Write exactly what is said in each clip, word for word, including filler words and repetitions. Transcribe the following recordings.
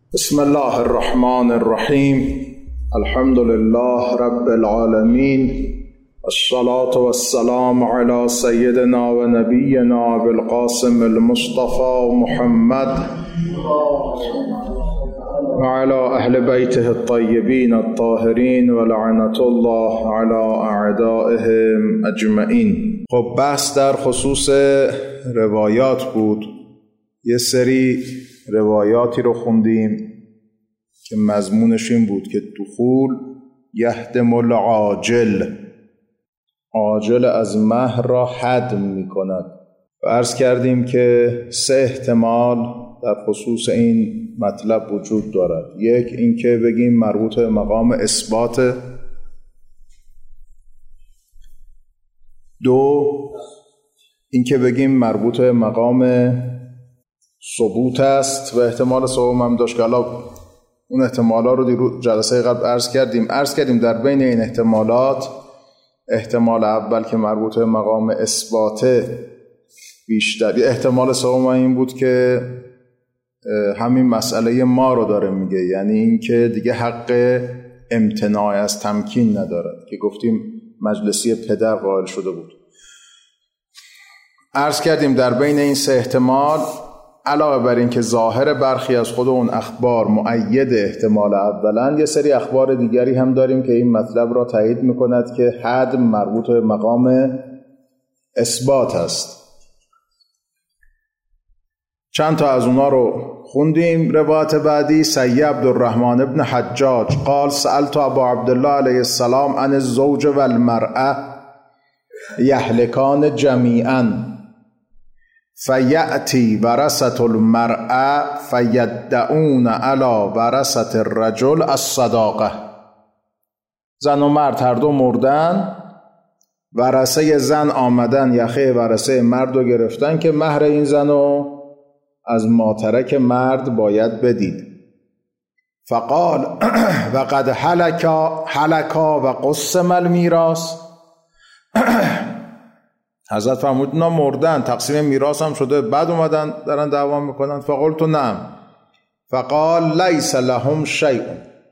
بسم الله الرحمن الرحیم. الحمد لله رب العالمین، الصلاة والسلام على سیدنا و نبینا بالقاسم المصطفى محمد و على اهل بیته الطیبین الطاهرین و لعنت الله على اعدائهم اجمعین. خب بحث در خصوص روایات بود. یه سری روایاتی رو خوندیم که مضمونش این بود که دخول یهدم العاجل، عاجل از مهر را هدم می کند. و عرض کردیم که سه احتمال در خصوص این مطلب وجود دارد. یک، این که بگیم مربوط به مقام اثبات. دو، این که بگیم مربوط به مقام ثبوت است و احتمال سوم هم داشت که حالا اون احتمالا رو دیرو جلسه قبل عرض کردیم عرض کردیم در بین این احتمالات احتمال اول که مربوط به مقام اثبات بیشتر، احتمال سوم این بود که همین مسئله ما رو داره میگه، یعنی این که دیگه حق امتناع از تمکین ندارد که گفتیم مجلسی پدر قائل شده بود. عرض کردیم در بین این سه احتمال علاوه بر این که ظاهر برخی از خود اون اخبار مؤید احتمال اولا، یه سری اخبار دیگری هم داریم که این مطلب را تایید میکند که حد مربوط به مقام اثبات است. چند تا از اونا رو خوندیم. روایت بعدی سید عبدالرحمن ابن حجاج قال سألت ابا عبدالله علیه السلام عن الزوج والمرأة یهلکان جمیعا فیأتی ورثة المرأة فیدعون علی ورثة الرجل الصداقه. زن و مرد هر دو مردن، ورثه زن آمدن یخه ورثه مرد رو گرفتن که مهر این زن رو از ماترک مرد باید بدید. فقال وقد هلکا هلکا و قسم المیراث. حضرت فرمود اینا مردن، تقسیم میراث هم شده، بعد اومدن دارن دعوا میکنن. فقلت نعم. فقال لیس لهم شیء.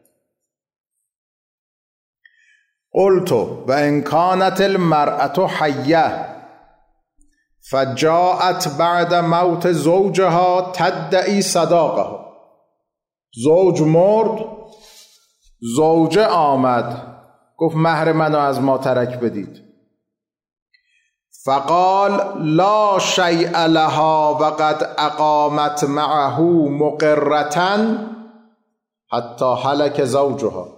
قلت و ان کانت المرأة حیه فجاءت بعد موت زوجها تدعی صداقه. زوج مرد، زوجه آمد گفت مهر منو از ما ترک بدید. فقال لا شیء لها وقد اقامت معه مقرة حتی هلک زوجها.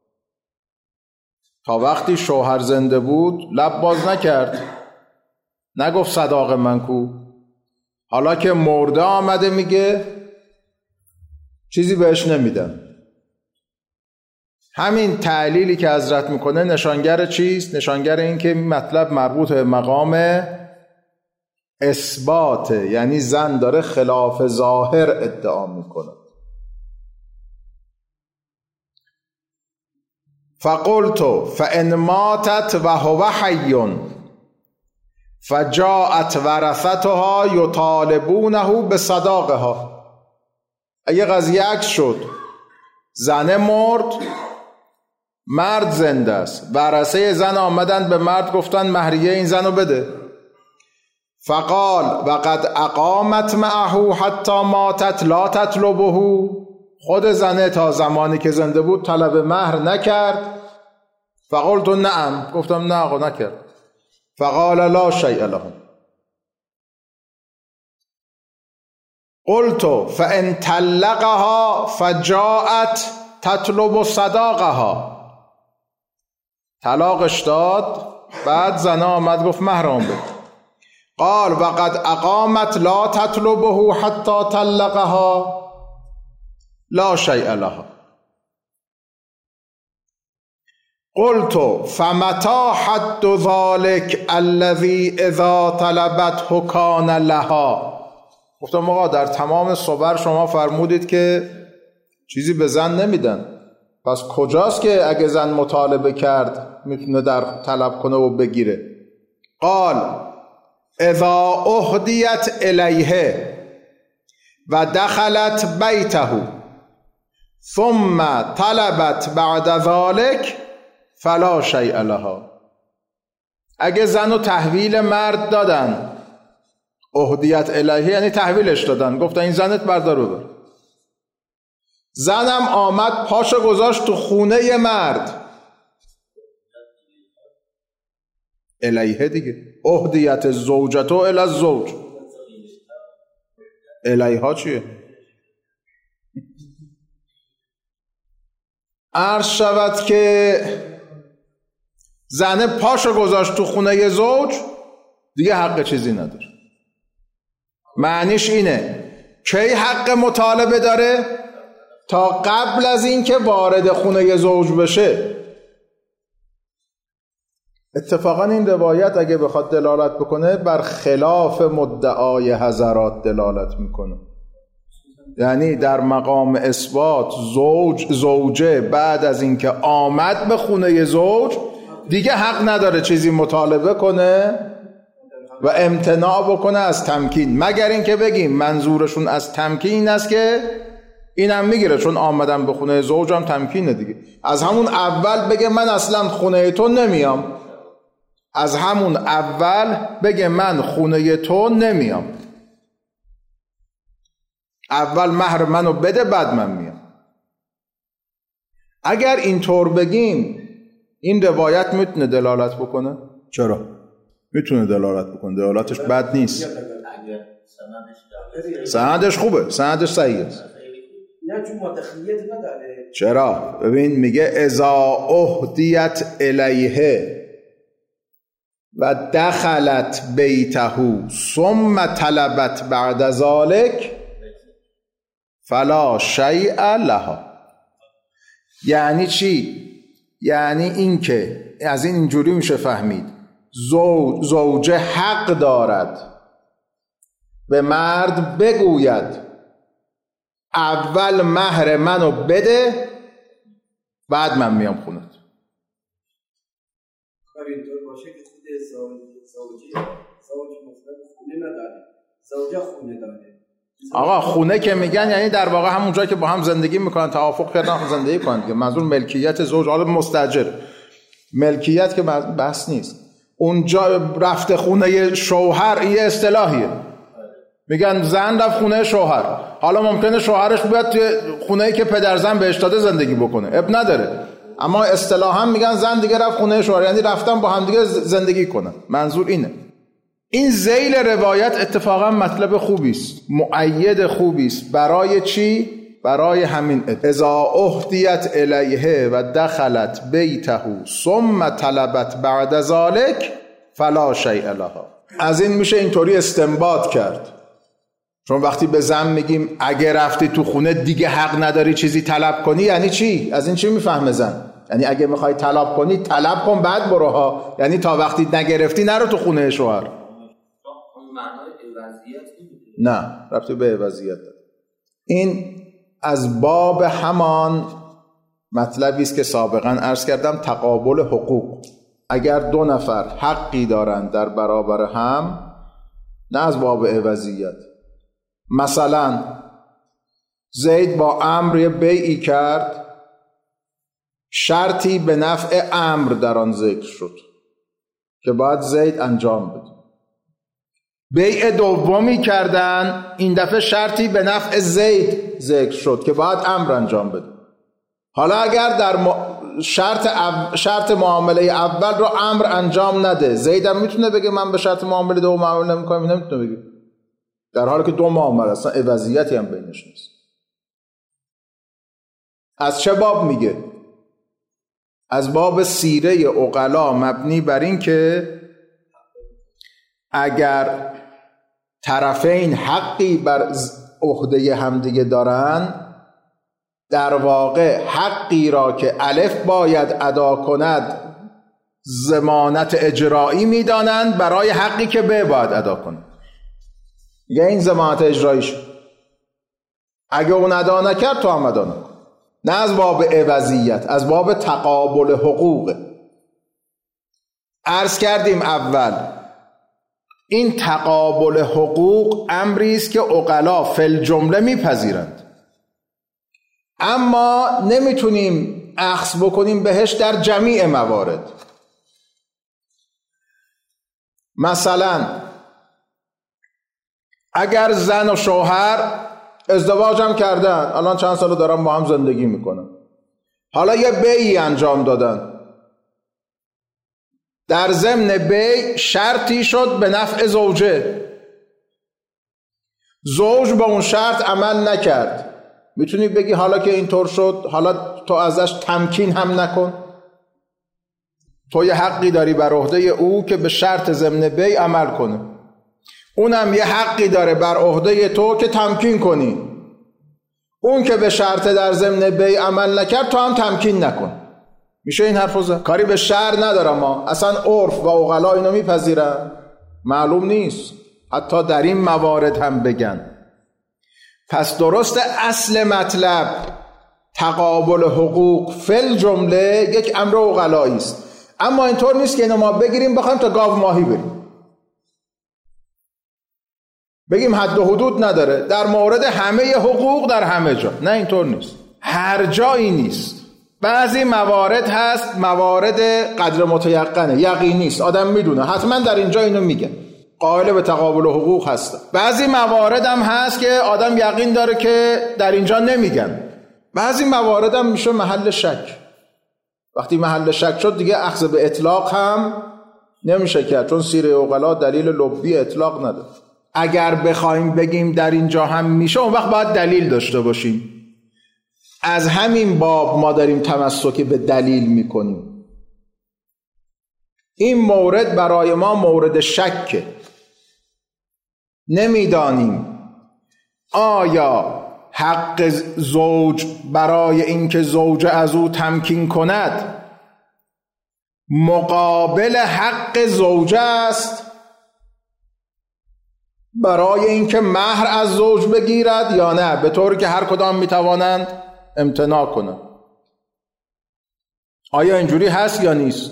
تا وقتی شوهر زنده بود لب باز نکرد، نگفت صداق من کو. حالا که مرده آمده میگه چیزی بهش نمیدم. همین تعلیلی که حضرت میکنه نشانگر چیست؟ نشانگر این که مطلب مربوط به مقام اثباته، یعنی زن داره خلاف ظاهر ادعا میکنه. فقلت فان ماتت و هو حی فجاءت ورثتها یطالبونه بصداقها. اگه قضیه عکس شد، زن مرد، مرد زنده است، ورثه زن آمدن به مرد گفتن مهریه این زن رو بده. فقال وقد اقامت معه حتی ماتت لا تطلبه. خود زنه تا زمانی که زنده بود طلب مهر نکرد. فقلت نعم. گفتم نه آقا نکرد. فقال لا شیء لهم. قلت فان طلقها فجاءت تطلب صداقها. طلاقش داد، بعد زن آمد گفت مهرم بده. قال وقد اقامت لا تطلبه حتی طلقها لا شیء لها. قلت فمتى حد ذلك الذي اذا طلبته كان لها. گفتم آقا در تمام صور شما فرمودید که چیزی به زن نمیدن، پس کجاست که اگه زن مطالبه کرد میتونه در طلب کنه و بگیره؟ قال اذا اهدیت الیه و دخلت بیته ثم طلبت بعد ذلك فلا شیء لها. اگه زن و تحویل مرد دادن، اهدیت الیه یعنی تحویلش دادن، گفتن این زنت بردار ببر، زنم آمد پاشو گذاشت تو خونه مرد، الیه دیگه، اهدیت زوجتو الی الزوج. الیها چیه؟ عرض شود که زنه پاشو گذاشت تو خونه زوج، دیگه حق چیزی نداره. معنیش اینه کی حق مطالبه داره؟ تا قبل از این که وارد خونه زوج بشه. اتفاقا این روایت اگه بخواد دلالت بکنه بر خلاف مدعای حضرات دلالت میکنه. یعنی در مقام اثبات زوج زوجه بعد از اینکه آمد به خونه زوج دیگه حق نداره چیزی مطالبه کنه و امتناع بکنه از تمکین، مگر اینکه بگیم منظورشون از تمکین این است که اینم میگیره چون آمدم به خونه زوجم تمکینه دیگه. از همون اول بگه من اصلا خونه تو نمیام، از همون اول بگه من خونه تو نمیام، اول مهر منو بده بعد من میام. اگر اینطور بگیم این روایت میتونه دلالت بکنه؟ چرا؟ میتونه دلالت بکنه، دلالتش بد نیست، سندش خوبه، سندش صحیحه. نه چون مدخلیت نداره. چرا؟ ببین میگه اذا اهدیت الیه و دخلت بیته ثم طلبت بعد ذلك فلا شیء لها. یعنی چی؟ یعنی این که از این اینجوری میشه فهمید زوج زوجه حق دارد به مرد بگوید اول مهر منو بده بعد من میام خونت. کار اینطور باشه که خود زوجه زوج مثلا خونه نداره، زوجه خونه داره. آقا خونه که میگن یعنی در واقع همون جایی که با هم زندگی میکنن، توافق کردن زندگی کنن که منظور ملکیت زوج، حالا مستاجر، ملکیت که بحث نیست. اونجا رفته خونه شوهر یه اصطلاحیه، میگن زن رفت خونه شوهر، حالا ممکنه شوهرش بیاد توی خونه‌ای که پدر زن بهش داده زندگی بکنه، اب نداره، اما اصطلاحا میگن زن دیگه رفت خونه شوهر، یعنی رفتن با هم دیگه زندگی کنن. منظور اینه. این ذیل روایت اتفاقا مطلب خوبی است، مؤید خوبی است. برای چی؟ برای همین اذا اهدیت الیه و دخلت بیته ثم طلبت بعد ذلك فلا شیء لها. از این میشه اینطوری استنباط کرد، چون وقتی به زن میگیم اگه رفتی تو خونه دیگه حق نداری چیزی طلب کنی، یعنی چی؟ از این چی میفهمه زن؟ یعنی اگه میخوای طلب کنی طلب کن بعد برو ها، یعنی تا وقتی نگرفتی نرو تو خونه شوهر. نه رفتی به عوضیت. این از باب همان مطلبی است که سابقا عرض کردم، تقابل حقوق. اگر دو نفر حقی دارند در برابر هم، نه از باب عوضیت. مثلا زید با عمرو یه بیعی کرد، شرطی به نفع عمرو در آن ذکر شد که باید زید انجام بده. بیع دومی کردن، این دفعه شرطی به نفع زید ذکر شد که باید عمرو انجام بده. حالا اگر در شرط او... شرط معامله اول رو عمرو انجام نده، زید هم میتونه بگه من به شرط معامله دوم عمل نمی‌کنم، این نمیتونه بگه، در حالی که دو معامله اصلا عوضیتی هم بینش نیست. از چه باب میگه؟ از باب سیره عقلا، مبنی بر این که اگر طرفین حقی بر عهده همدیگه دارن، در واقع حقی را که الف باید ادا کند ضمانت اجرایی میدانند برای حقی که ب باید ادا کند. یعنی این ضمانت اجراییش، اگه اون ادا نکرد تو هم ادا نکن. نه از باب عوضیت، از باب تقابل حقوق. عرض کردیم اول این تقابل حقوق امری است که عقلا فی الجمله میپذیرند. اما نمیتونیم اخذ بکنیم بهش در جمیع موارد. مثلا اگر زن و شوهر ازدواج هم کردن، الان چند سال دارن با هم زندگی میکنن، حالا یه بیعی انجام دادن، در ضمن بیع شرطی شد به نفع زوجه، زوج به اون شرط عمل نکرد، میتونی بگی حالا که اینطور شد حالا تو ازش تمکین هم نکن؟ تو یه حقی داری بر عهده او که به شرط ضمن بیع عمل کنه، اونم یه حقی داره بر عهده تو که تمکین کنی. اون که به شرط در ضمن بیع عمل نکرد تو هم تمکین نکن. میشه این حرفو زد؟ کاری به شرع نداره، ما اصلا عرف و عقلا اینو میپذیرن؟ معلوم نیست، حتی در این موارد هم بگن. پس درست اصل مطلب تقابل حقوق فل جمله یک امر عقلایی است، اما اینطور نیست که اینو ما بگیریم بخوایم تا گاو ماهی بریم، بگیم حد و حدود نداره در مورد همه حقوق در همه جا. نه، اینطور نیست، هر جایی نیست. بعضی موارد هست موارد قدر متیقنه، یقینی است، آدم میدونه حتما در اینجا اینو میگه، قائل به تقابل حقوق هستن. بعضی موارد هم هست که آدم یقین داره که در اینجا نمیگن. بعضی موارد هم میشه محل شک. وقتی محل شک شد دیگه اخذ به اطلاق هم نمیشه کرد، چون سیره عقلا دلیل لبی اطلاق نداره. اگر بخوایم بگیم در اینجا هم میشه، اون وقت باید دلیل داشته باشیم. از همین باب ما داریم تمسک به دلیل میکنیم. این مورد برای ما مورد شکه. نمیدانیم آیا حق زوج برای اینکه زوج از او تمکین کند مقابل حق زوجه است برای اینکه مهر از زوج بگیرد یا نه، به طوری که هر کدام میتوانند امتناع کنند. آیا اینجوری هست یا نیست؟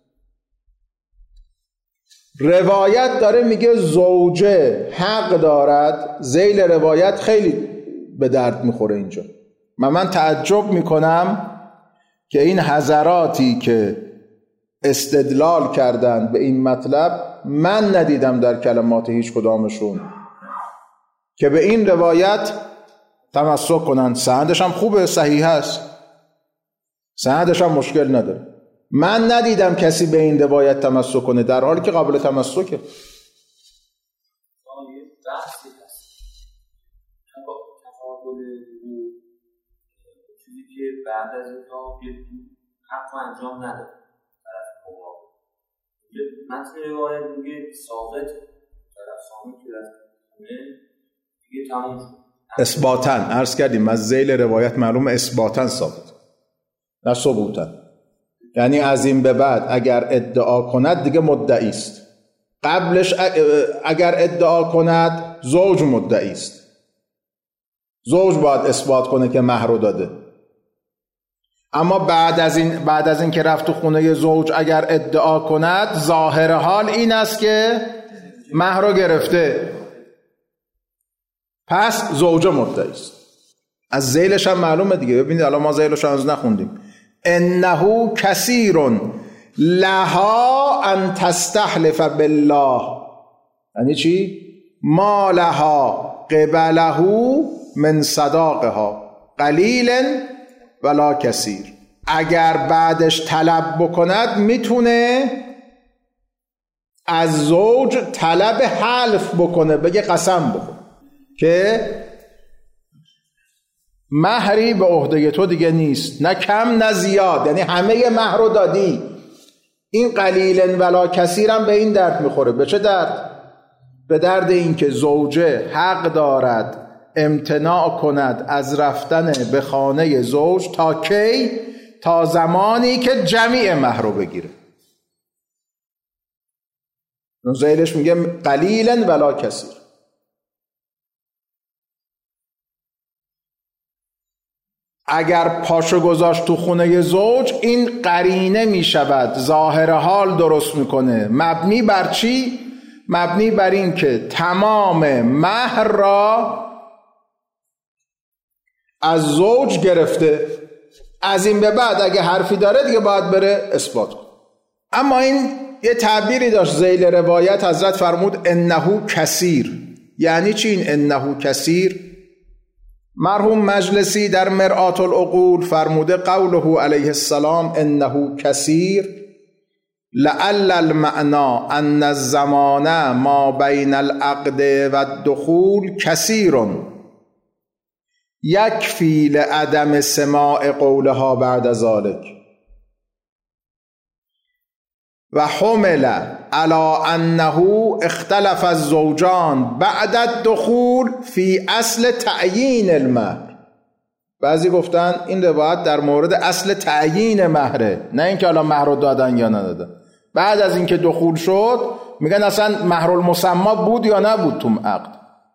روایت داره میگه زوجه حق دارد. ذیل روایت خیلی به درد میخوره اینجا. من من تعجب میکنم که این حضراتی که استدلال کردند به این مطلب من ندیدم در کلمات هیچ کدامشون که به این روایت تمسک کنند. سندش هم خوبه، صحیح هست، سندش هم مشکل نداره. من ندیدم کسی به این روایت تمسک کنه، در حالی که قابل تمسکه. چیزی که بعد از اینجا حق انجام نداره طرف مقابل. متن روایت میگه ساقط طرف سامی که رفت خونه دیگه تموم شد. اثباتاً عرض کردیم از ذیل روایت معلومه اثباتاً ثابت، نه ثبوتاً. یعنی از این به بعد اگر ادعا کند دیگه مدعی است. قبلش اگر ادعا کند زوج مدعی است، زوج باید اثبات کنه که مهر رو داده. اما بعد از این بعد از این که رفت تو خونه زوج اگر ادعا کند، ظاهر حال این است که مهر رو گرفته، پس زوجه مدعی است. از ذیلش هم معلومه دیگه. ببینید الان ما ذیلش رو هنوز نخوندیم. انه کثیر لها ان تستحلف بالله، یعنی چی؟ ما لها قبله من صداقها قلیل ولا کثیر. اگر بعدش طلب بکند میتونه از زوج طلب حلف بکنه، بگه قسم بکن که مهری به عهده تو دیگه نیست، نه کم نه زیاد، یعنی همه مهر رو دادی. این قلیل ولا کثیر هم به این درد میخوره. به چه درد؟ به درد این که زوجه حق دارد امتناع کند از رفتن به خانه زوج تا کی؟ تا زمانی که جمیع مهر رو بگیره. ذیلش میگه قلیل ولا کثیر. اگر پاشو گذاشت تو خونه زوج، این قرینه میشود، ظاهر حال درست میکنه. مبنی بر چی؟ مبنی بر این که تمام مهر را از زوج گرفته، از این به بعد اگه حرفی داره دیگه باید بره اثبات کنه. اما این یه تعبیری داشت ذیل روایت، حضرت فرمود انه کثیر. یعنی چی این انه کثیر؟ مرحوم مجلسی در مرآت العقول فرموده قوله علیه السلام انه کثیر لعل المعنى ان الزمان ما بین العقد و الدخول کثیر یکفی لعدم سماع قولها بعد ذلك و حمل علی انه اختلف الزوجان بعد الدخول فی اصل تعیین المهر. بعضی گفتن این روایت در مورد اصل تعیین مهره، نه اینکه الان مهر رو دادن یا ندادن. بعد از اینکه دخول شد میگن اصلا مهر المسما بود یا نبود تو عقد.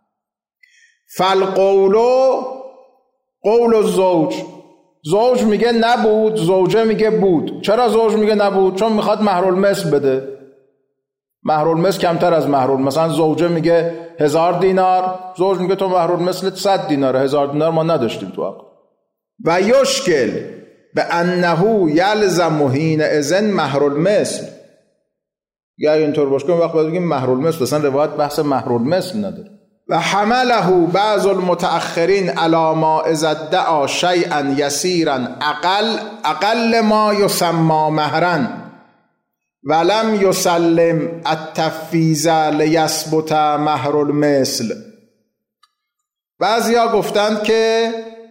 فالقول قول الزوج، زوج میگه نبود، زوجه میگه بود. چرا زوج میگه نبود؟ چون میخواد مهر المثل بده. مهر المثل کمتر از مهر المثل، مثلا زوجه میگه هزار دینار، زوج میگه تو مهر المثل صد دیناره، هزار دینار ما نداشتیم تو عقد. و یشکل به انه یلزم حین اذن مهر المثل. یا اینطور باشه که وقت باید بگیم مهر المثل، اصلا روایت بحث مهر المثل نداره. و حمله بعض المتأخرین علی ما اذا ادعا شیئا یسیرا اقل اقل ما یسمى مهرا ولم یسلم التفویض لیثبت مهر المثل. بعضیا گفتند که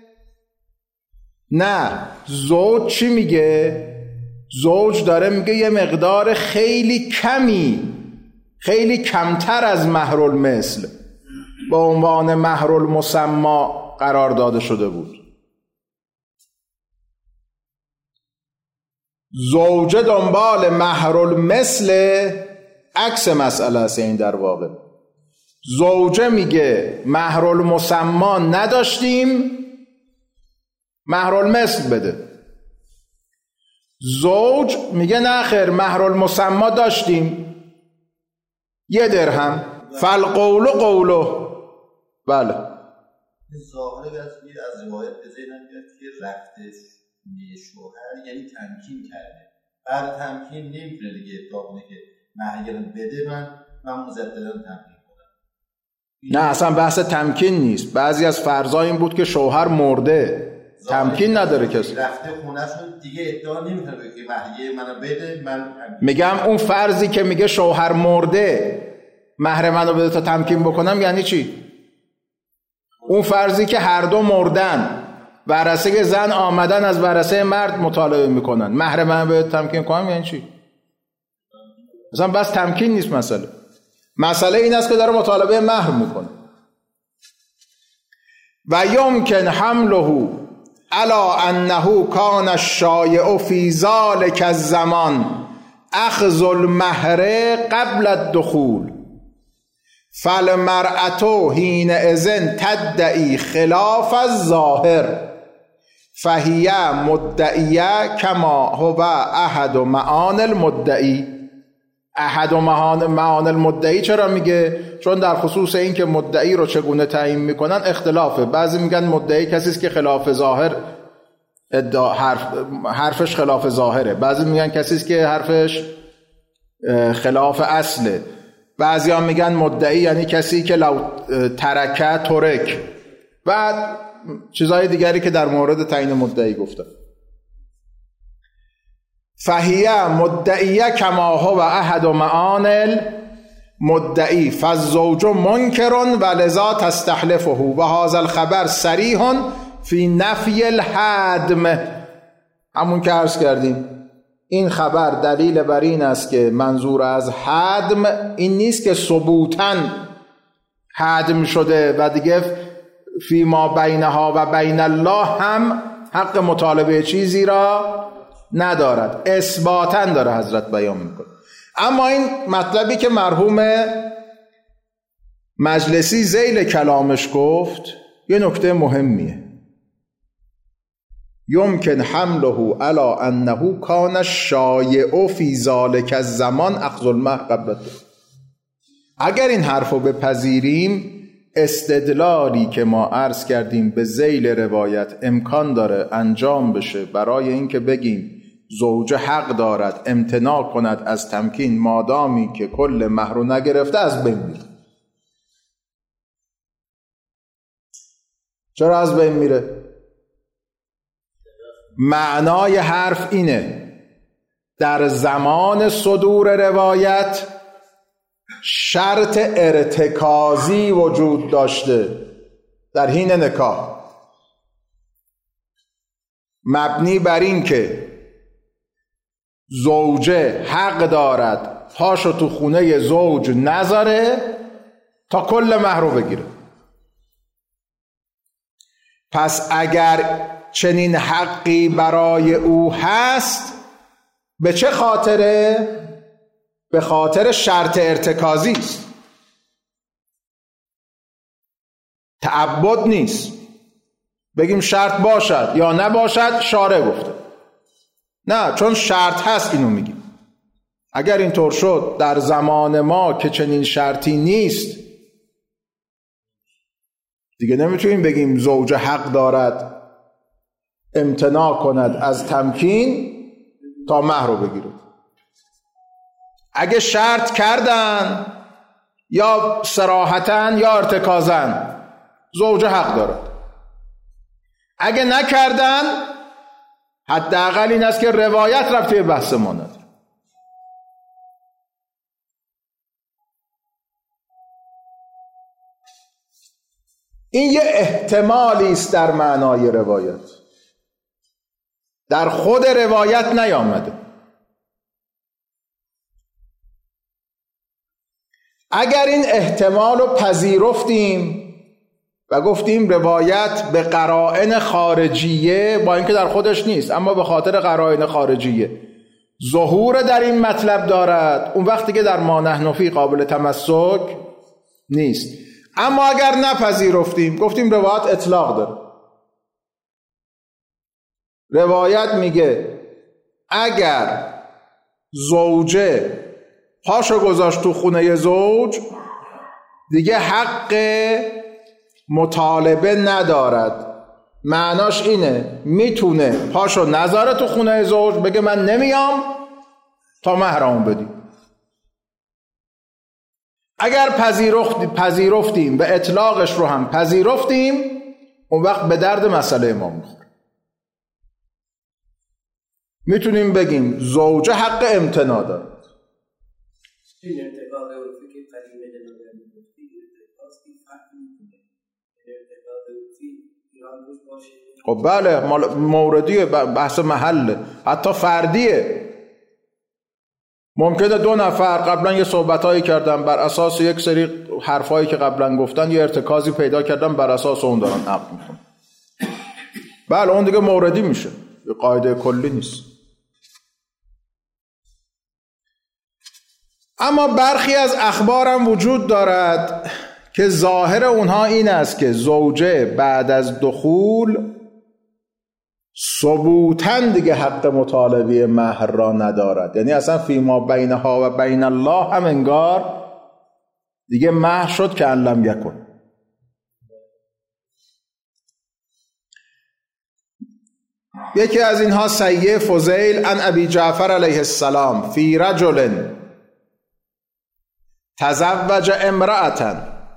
نه، زوج چی میگه؟ زوج داره میگه یه مقدار خیلی کمی، خیلی کمتر از مهر المثل با عنوان مهر المسما قرار داده شده بود. زوجه دنبال مهر المثل، عکس مسئله است. این در واقع زوجه میگه مهر المسما نداشتیم، مهر المثل بده. زوج میگه نه خیر، مهر المسما داشتیم، یه درهم. فالقول قوله. بله ظاهر از روایت به ذهنم میاد که رفته شوهر یعنی تمکین کرده، بعد تمکین نمیتونه دیگه ادعا کنه که مهر بده من من مزدداً تمکین کنم. نه اصلا بحث تمکین نیست. بعضی از فرضا این بود که شوهر مرده، تمکین نداره کسی، رفته خونه‌شون دیگه ادعا نمیتونه که مهر منو بده. من میگم اون فرضی که میگه شوهر مرده مهر منو بده تا تمکین بکنم یعنی چی؟ اون فرضی که هر دو مردن، ورثه زن آمدن از ورثه مرد مطالبه میکنن، مهر منو بده تمکین کنم یعنی چی؟ مثلا بس تمکین نیست مسئله. مسئله این است که داره مطالبه مهر میکنه. و یمکن حمله علی انه کان الشایع فی ذلک الزمان اخذ المهر قبل الدخول فالمرأة حین اذن تدعی خلاف الظاهر فهی مدعیه کما هو احد معان المدعی. احد معان المدعی چرا میگه؟ چون در خصوص این که مدعی رو چگونه تعیین میکنن اختلافه. بعضی میگن مدعی کسی است که خلاف ظاهر ادعا حرف حرفش خلاف ظاهره، بعضی میگن کسی است که حرفش خلاف اصله، بعضی ها میگن مدعی یعنی کسی که لو ترکه ترک، بعد چیزهای دیگری که در مورد تعیین مدعی گفتن. فهیه مدعیه کما هو احد معان المدعی فالزوج منکر ولذا تستحلفه و هذا الخبر صریح فی نفی الهدم. همون که عرض کردیم این خبر دلیل بر این است که منظور از هدم این نیست که ثبوتاً هدم شده و دیگه فی ما بینها و بین الله هم حق مطالبه چیزی را ندارد، اثباتاً داره حضرت بیان میکنه. اما این مطلبی که مرحوم مجلسی ذیل کلامش گفت یه نکته مهمیه. یمکن حمله علی انه کان الشایع فی ذلک الزمان اخذ المهر قبل الدخول. اگر این حرفو بپذیریم استدلالی که ما عرض کردیم به ذیل روایت امکان داره انجام بشه برای اینکه بگیم زوجه حق دارد امتناع کند از تمکین مادامی که کل مهر رو نگرفته از بین میره. چرا از بین میره؟ معنای حرف اینه در زمان صدور روایت شرط ارتکازی وجود داشته در حین نکاح، مبنی بر این که زوجه حق دارد پاشو تو خونه زوج نذاره تا کل مهر رو بگیره. پس اگر چنین حقی برای او هست به چه خاطره؟ به خاطر شرط ارتکازی است، تعبد نیست. بگیم شرط باشد یا نباشد شارع گفته، نه، چون شرط هست اینو میگیم. اگر اینطور شد در زمان ما که چنین شرطی نیست دیگه نمیتونیم بگیم زوج حق دارد امتناع کند از تمکین تا مهر رو بگیره. اگه شرط کردن یا صراحتاً یا ارتکازاً زوج حق دارد، اگه نکردن حداقل این است که روایت رفته بحث ما نداره. این یه احتمالی است در معنای روایت، در خود روایت نیامده. اگر این احتمال رو پذیرفتیم و گفتیم روایت به قرائن خارجیه، با اینکه در خودش نیست اما به خاطر قرائن خارجیه ظهور در این مطلب دارد، اون وقتی که در ما نحن فی قابل تمسک نیست. اما اگر نپذیرفتیم گفتیم روایت اطلاق داره، روایت میگه اگر زوجه پاشو گذاشت تو خونه زوج دیگه حق مطالبه ندارد. معناش اینه میتونه پاشو نذاره تو خونه زوج، بگه من نمیام تا مهرمو بدی. اگر پذیرفتیم و اطلاقش رو هم پذیرفتیم اون وقت به درد مسئله ما میخوره. میتونیم بگیم زوجه حق امتناع داره. این ارتقاق عرفی که قدیمه جنابه میگفتی ارتقاق این فرق میکنه. ارتقاق عرفی ایران روش باشه. خب بله موردیه، بحث محله، حتی فردیه. ممکنه دو نفر قبلا یه صحبتایی کردن بر اساس یک سری حرفایی که قبلا گفتن یه ارتکازی پیدا کردن بر اساس اون دارن عقد میکنن. بله اون دیگه موردی میشه، یه قاعده کلی نیست. اما برخی از اخبارم وجود دارد که ظاهر اونها این است که زوجه بعد از دخول ثبوتاً دیگه حق مطالبه مهر را ندارد، یعنی اصلا فیما بینها و بین الله هم انگار دیگه مهر شد که ان لم یکن. یکی از اینها سیه فضیل عن ابی جعفر علیه السلام فی رجل تزوج امرأة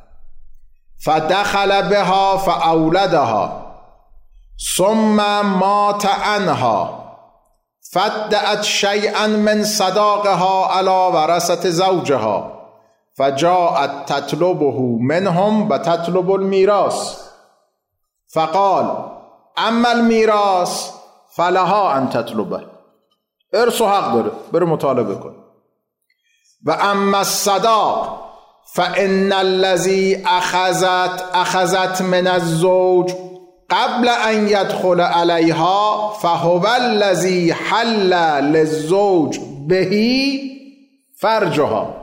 فدخل بها فاولدها ثم مات عنها فادعت شيئا من صداقها على ورثة زوجها فجاءت تطلبه منهم وتطلب الميراث فقال اما الميراث فلها ان تطلبه، ارث و حق داره بره مطالبه کن. و اما الصداق فان الذي اخذت اخذت من الزوج قبل ان يدخل عليها فهو الذي حل للزوج به فرجها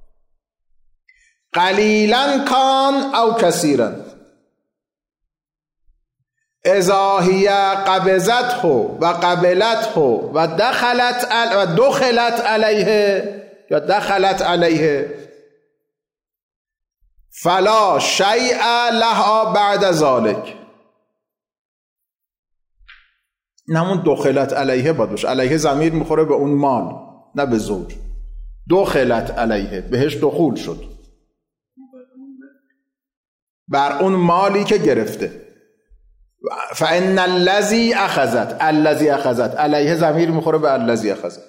قليلا كان او كثيرا اذا هي قبضته وقبلته ودخلت ودخلت عليه یا دخلت علیه فلا شیء لها بعد ذلك. نمون دخلت علیه باید باشه. علیه ضمیر میخوره به اون مال نه به زوج. دخلت علیه، بهش دخول شد بر اون مالی که گرفته. فان الذی اخذت، الذی اخذت علیه ضمیر میخوره به الذی اخذت.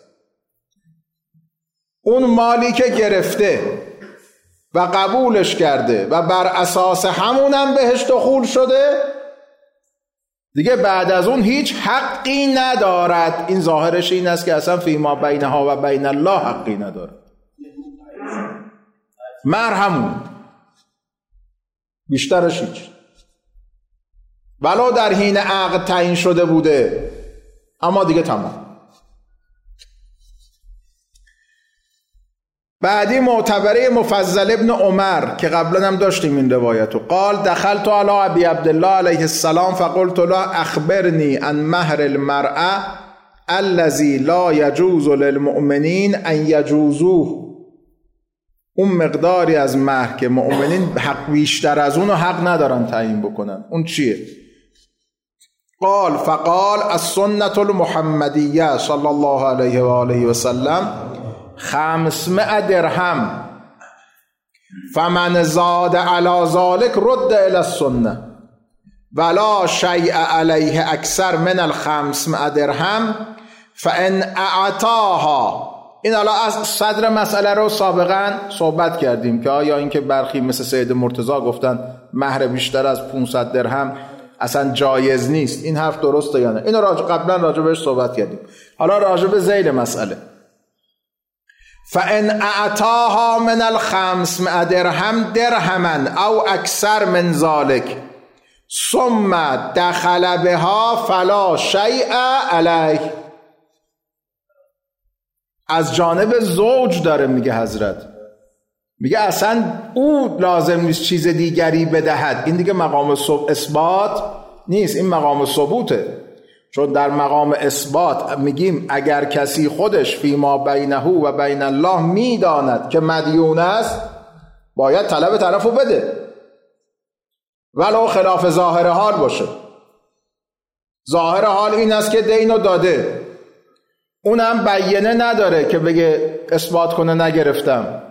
اون مالی که گرفته و قبولش کرده و بر اساس همونم بهش دخول شده، دیگه بعد از اون هیچ حقی ندارد. این ظاهرش این است که اصلا فیما بینها و بین الله حقی ندارد. مهر همون، بیشترش هیچ، ولو در حین عقد تعیین شده بوده، اما دیگه تمام. بعدی معتبره مفضل ابن عمر که قبلا هم داشتیم این روایتو. قال دخلت علی ابی عبدالله علیه السلام فقلت له اخبرنی عن مهر المرأة الذي لا يجوز للمؤمنین ان یجوزوه. اون مقداری از مهر که مؤمنین حق بیشتر از اونو حق ندارن تعیین بکنن، اون چیه؟ قال فقال السنة المحمدیه صلی الله علیه و آله و سلم خمسمائة درهم فمن زاد على ذلك رد الى السنه ولا شیء علیه اکثر من الخمسمائة درهم فان اعطاها. این حالا از صدر مسئله رو سابقا صحبت کردیم که آیا اینکه برخی مثل سید مرتضی گفتن مهر بیشتر از پانصد درهم اصلا جایز نیست، این حرف درسته یا نه؟ اینو راجع قبلا راجع بهش صحبت کردیم. حالا راجع به ذیل مسئله. فان اعطاها من الخمسمائة درهم درهما او اکثر من ذلك ثم دخل بها فلا شیء علیه. از جانب زوج داره میگه حضرت، میگه اصلا او لازم نیست چیز دیگری بدهد. این دیگه مقام اثبات نیست، این مقام ثبوته. چون در مقام اثبات میگیم اگر کسی خودش فیما بینه و بین الله میداند که مدیون است، باید طلب طرفو بده ولو خلاف ظاهر حال باشه. ظاهر حال این است که دینو داده، اونم بیانه نداره که بگه اثبات کنه نگرفتم،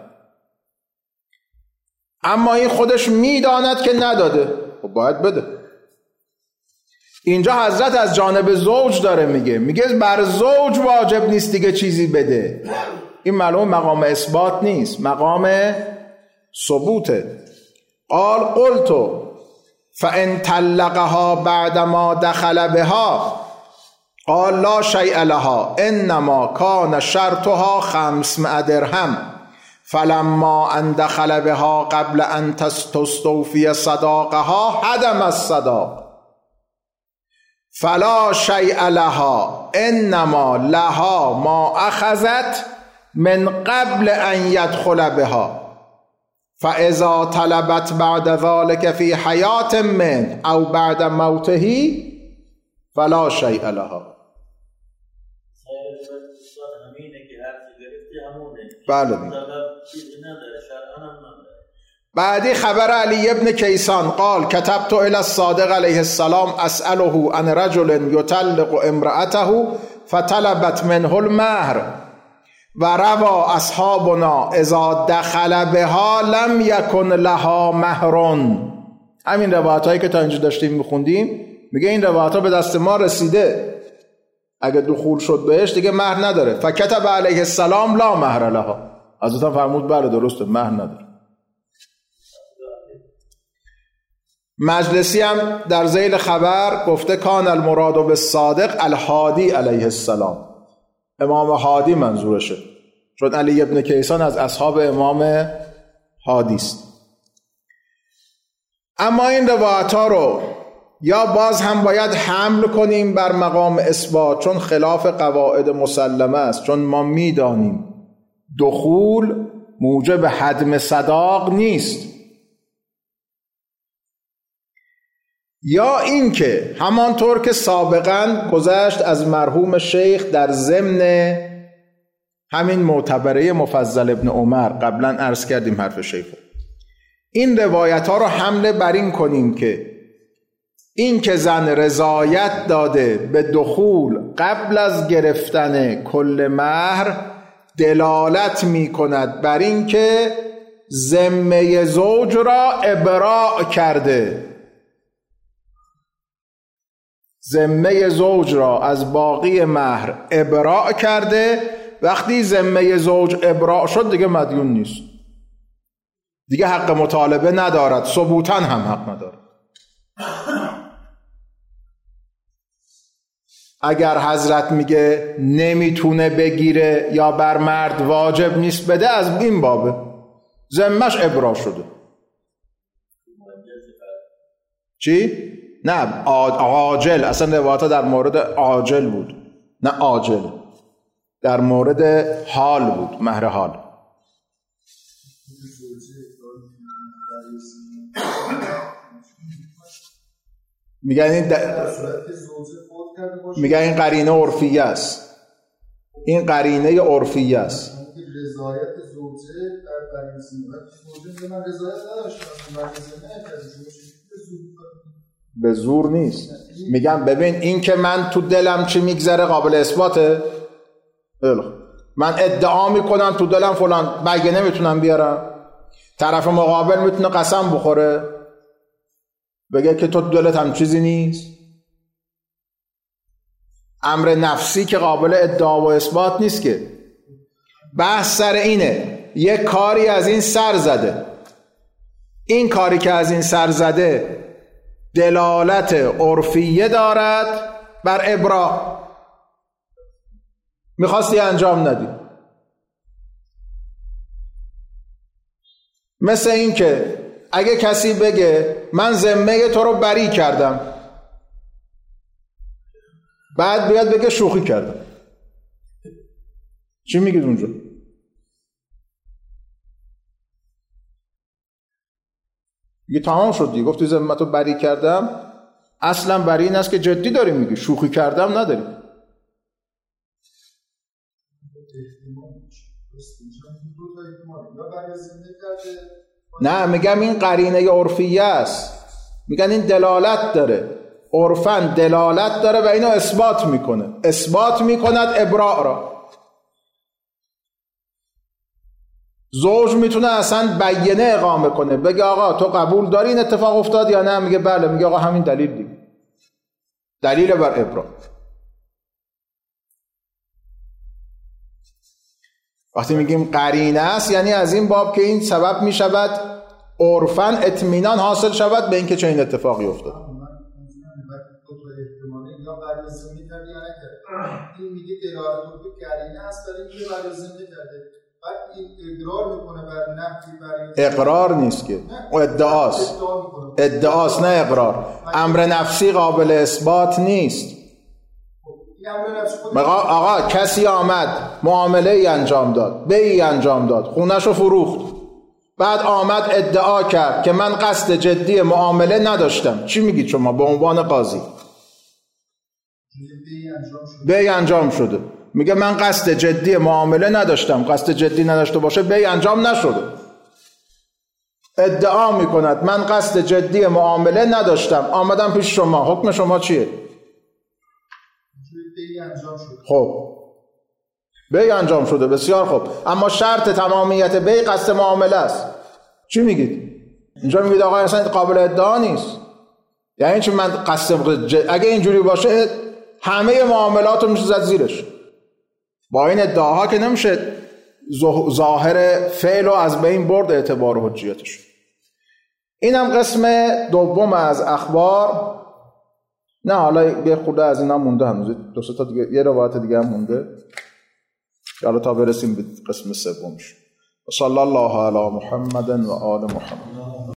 اما این خودش میداند که نداده، خب باید بده. اینجا حضرت از جانب زوج داره میگه، میگه بر زوج واجب نیست دیگه چیزی بده. این معلوم مقام اثبات نیست، مقام ثبوته. قال قلت فان طلقها بعدما دخل بها قال لا شیء لها انما کان شرطها خمسمائة درهم فلما ان دخل بها قبل ان تستوفی صداقها هدم الصداق فلا شیء لها انما لها ما اخذت من قبل ان يدخل بها فاذا طلبت بعد ذلك في حیات من او بعد موته فلا شیء لها. بله. بعدی خبر علی ابن کیسان قال كتبت الى الصادق علیه السلام اسأله عن رجل يطلق امرأته فطلبت منه المهر و روا اصحابنا اذا دخل بها لم يكن لها مهر. همین روایت هایی که تا اینجا داشتیم میخوندیم، میگه این روایت ها به دست ما رسیده، اگه دخول شد بهش دیگه مهر نداره. فکتب علیه السلام لا مهر لها. حضرت فرمود بله درسته مهر نداره. مجلسی هم در ذیل خبر گفته کان المراد بالصادق الهادی علیه السلام، امام هادی منظورشه، چون علی ابن کیسان از اصحاب امام هادی است. اما این روایت ها رو یا باز هم باید حمل کنیم بر مقام اثبات، چون خلاف قواعد مسلمه است، چون ما میدانیم دخول موجب هدم صداق نیست، یا اینکه همانطور که سابقا گذشت از مرحوم شیخ در ضمن همین معتبره مفضل ابن عمر، قبلا عرض کردیم حرف شیخ، این روایت ها رو حمله بر این کنیم که این که زن رضایت داده به دخول قبل از گرفتن کل مهر دلالت می کند بر این که ذمه زوج را ابراء کرده، ذمه زوج را از باقی مهر ابراء کرده. وقتی ذمه زوج ابراء شد دیگه مدیون نیست، دیگه حق مطالبه ندارد، ثبوتاً هم حق ندارد. اگر حضرت میگه نمیتونه بگیره یا بر مرد واجب نیست بده، از این بابه ذمه‌اش ابراء شده. چی؟ نه عاجل، اصلا روایت در مورد عاجل بود، نه عاجل، در مورد حال بود، مهر حال. میگن این در... میگن این قرینه عرفیه است، این قرینه عرفیه است. رضایت زوجه در قرینه زوجه من رضایت نداشتم، من به زور نیست. میگم ببین این که من تو دلم چی میگذره قابل اثباته. من ادعا میکنم تو دلم فلان، بگه نمیتونم بیارم، طرف مقابل میتونه قسم بخوره بگه که تو دلت هم چیزی نیست. امر نفسی که قابل ادعا و اثبات نیست که. بحث سر اینه یک کاری از این سر زده، این کاری که از این سر زده دلالت عرفیه دارد بر ابراء، میخواستی انجام ندی. مثل این که اگه کسی بگه من ذمه تو رو بری کردم، بعد بیاد بگه شوخی کردم، چی میگید اونجا؟ دیگه تمام شد دیگه، گفتی ذمه تو بری کردم، اصلا بری این است که جدی داری میگی، شوخی کردم نداری. نه میگم این قرینه عرفیه است، میگن این دلالت داره، عرفاً دلالت داره و اینو اثبات میکنه، اثبات میکند ابراء را. زوج میتونه اصلا بیانه اقامه کنه، بگه آقا تو قبول داری این اتفاق افتاد یا نه؟ میگه بله، میگه آقا همین دلیل دیگه، دلیل بر ابراء. وقتی میگیم قرینه است یعنی از این باب که این سبب میشود عرفاً اطمینان حاصل شود به اینکه چه این اتفاقی افتاد. یا برای زمین کرده یا نکرده، این میگه دلالت به قرینه است برای اینکه برای زمین کرده، بعد این اقرار میکنه بر نفی برای اقرار نیست که ادعاست، ادعاست نه اقرار. امر نفسی قابل اثبات نیست. آقا کسی آمد معامله ای انجام داد، بیعی انجام داد، خونه‌شو فروخت، بعد آمد ادعا کرد که من قصد جدی معامله نداشتم، چی میگید شما به عنوان قاضی؟ بیع انجام شده، میگه من قصد جدی معامله نداشتم، قصد جدی نداشته باشه بیع انجام نشده. ادعا میکند من قصد جدی معامله نداشتم، آمدم پیش شما، حکم شما چیه؟ خب بیع انجام شده، بسیار خوب، اما شرط تمامیت بیع قصد معامله است، چی میگید؟ اینجا میگید آقا اصلا قابل ادعا نیست. یعنی چی من قصد جد... اگه اینجوری باشه همه معاملات رو میشه زد زیرش. با این ادعاها که نمیشه ظاهر فعل رو از بین برد اعتبار و حجیتش. اینم قسم دوم از اخبار. نه حالا یه خورده از اینا مونده، هنوز دو سه تا دیگه، یه روایت دیگه هم مونده، حالا تا برسیم به قسم سومش. صلی الله علی محمد و آل محمد.